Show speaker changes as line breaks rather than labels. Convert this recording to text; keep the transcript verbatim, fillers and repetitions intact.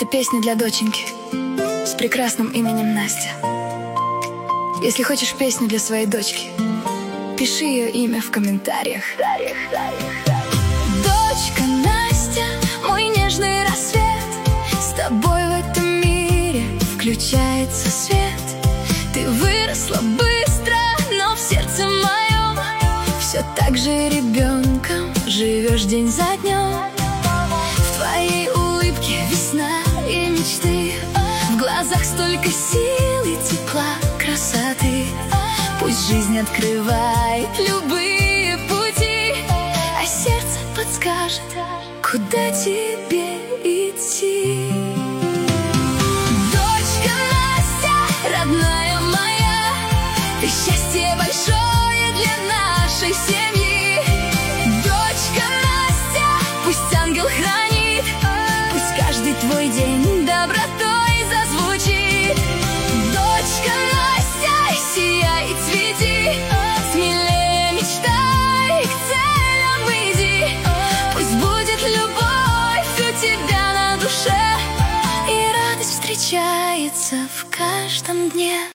Это песня для доченьки с прекрасным именем Настя. Если хочешь песню для своей дочки, пиши ее имя в комментариях. Дочка Настя, мой нежный рассвет, с тобой в этом мире включается свет. Ты выросла быстро, но в сердце моем все так же ребенком живешь день за днем. В твоей улыбке весна и мечты, в глазах столько сил и тепла, красоты. Пусть жизнь открывает любые пути, а сердце подскажет, куда тебе идти. Дочка Настя, родная моя, ты счастье большое для нашей семьи. Дочка Настя, пусть ангел хранит, пусть каждый твой день добротой зазвучит. Дочка Настя, сияй и цвети, смелее мечтай, к целям иди. Пусть будет любовь у тебя на душе, и радость встречается в каждом дне.